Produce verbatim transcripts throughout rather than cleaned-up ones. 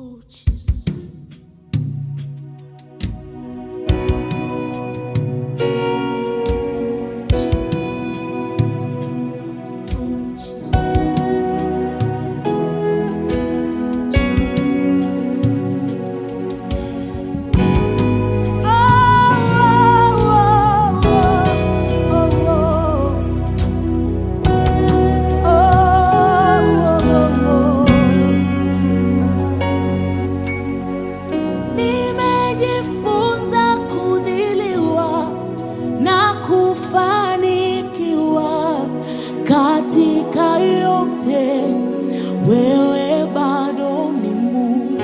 Katika yote wewe bado ni Mungu.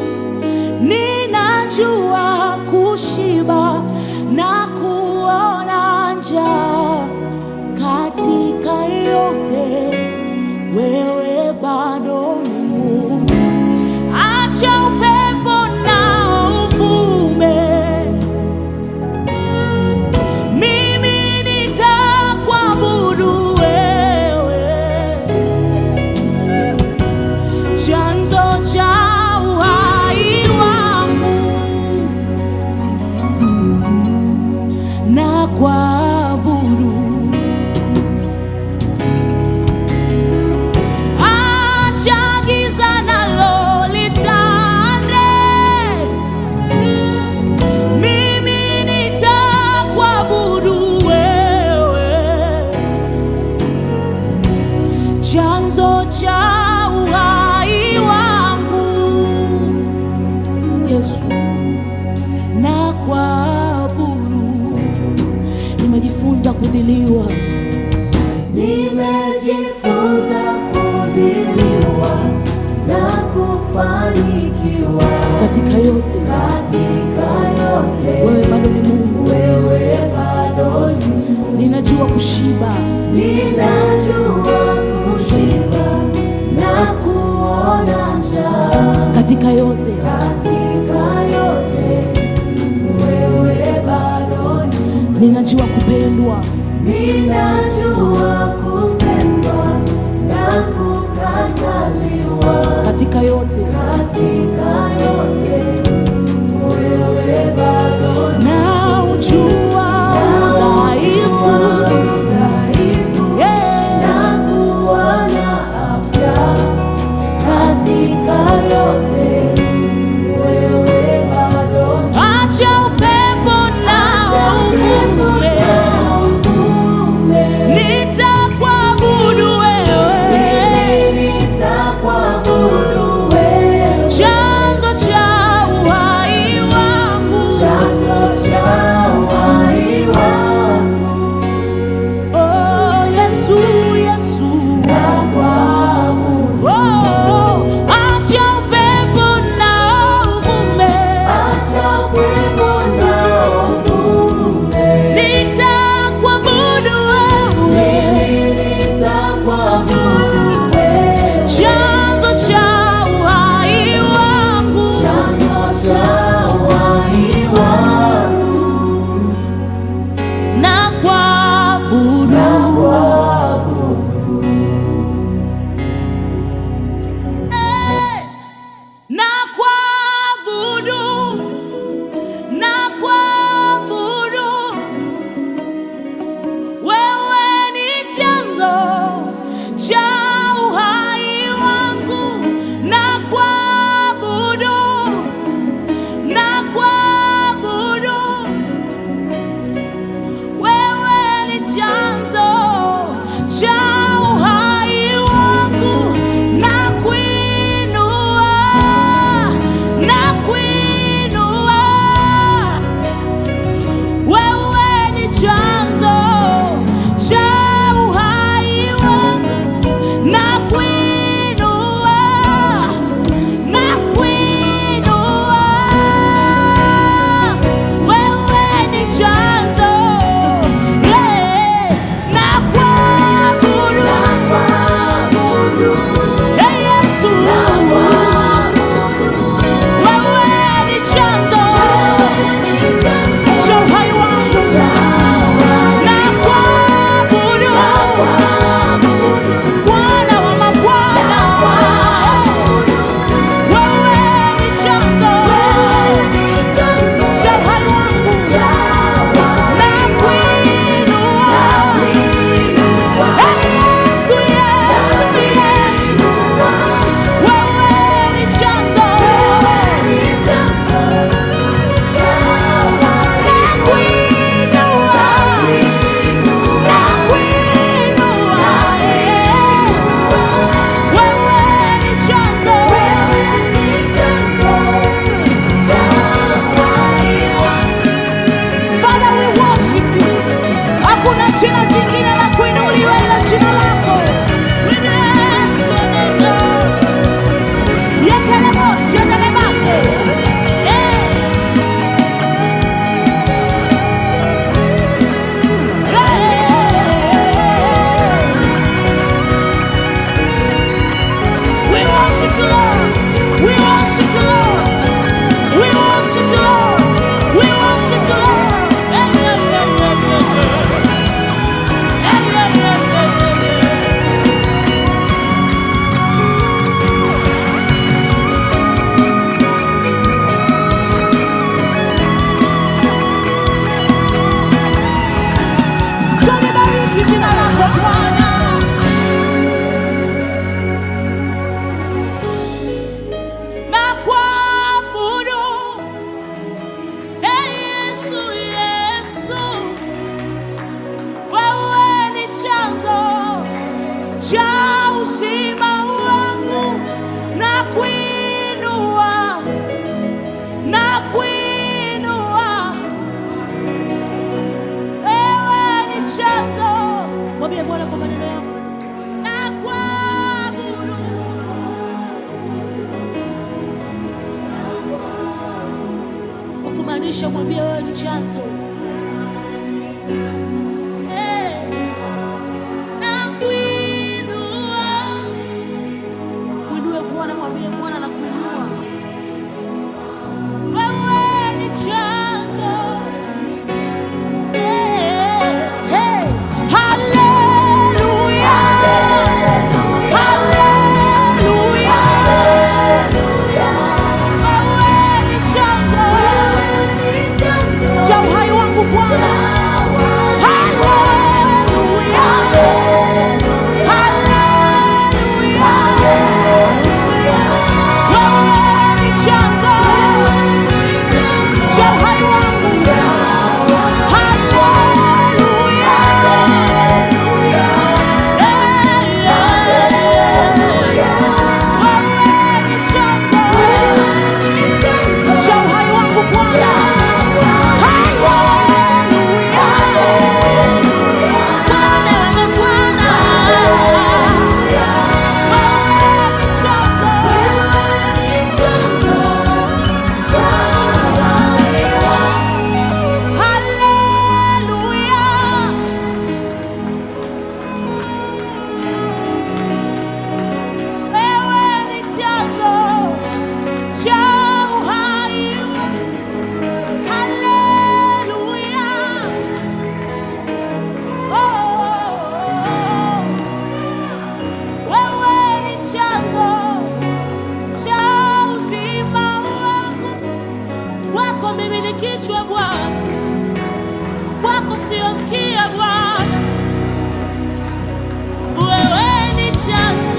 Ninajua kushiba na kuona njaa. Katika yote wewe bado ni Mungu. Acha upepo na uvume, mimi nitakuabudu chanzo cha uhai wangu, na kuabudu. Acha giza nalo litande, mimi nitakuabudu wewe, chanzo cha Yesu, na kuabudu. Nimejifunza kudhiliwa, nimejifunza kudhiliwa na kufanikiwa. Katika yote, katika yote wewe bado ni Mungu. Wewe bado ni Mungu. Ninajua kushiba, ninajua kushiba na kuona njaa. Katika yote, katika yote wewe bado ni Mungu. Ninajua kupendwa, ninajua kupendwa na kukataliwa. Katika yote, katika yote wewe bado ni Mungu. na ujua udhaifu, yeah, na kuwa na afya. Katika yote wewe bado ni Mungu. acha upepo na uvume, nitakuabudu wewe, nitakuabudu wewe, Inamisha, mwambie wewe ni chanzo. Eh, nakuinua. Mwinue Bwana, mwambie Bwana nakuinua. Wewe ni chanzo. Eh, hey, hallelujah. Hallelujah. Wewe ni chanzo cha uhai wangu Bwana. Hallelujah. Hallelujah. Wewe ni chanzo cha uhai wangu. Hallelujah. Wewe ni chanzo cha uhai wangu Bwana. Mimi ni kichwa Bwana, wako sio mkia Bwana. Wewe ni chanzo